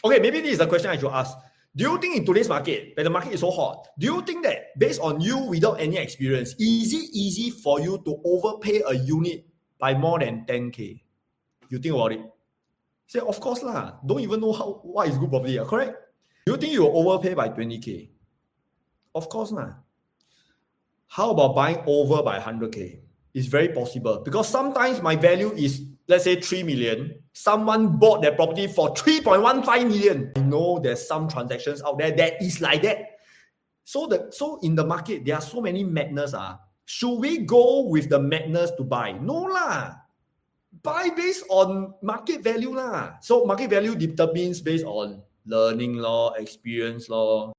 Okay, maybe this is the question I should ask. Do you think in today's market, when the market is so hot, do you think that based on you without any experience, is it easy for you to overpay a unit by more than 10K? You think about it. Say, of course lah. Don't even know what is good property, correct? Do you think you will overpay by 20K? Of course lah. How about buying over by 100K? It's very possible because sometimes my value is, let's say, 3 million. Someone bought their property for 3.15 million. I know there's some transactions out there that is like that. So in the market, there are so many madness. Should we go with the madness to buy? No lah. Buy based on market value lah. So market value determines based on learning law, experience law.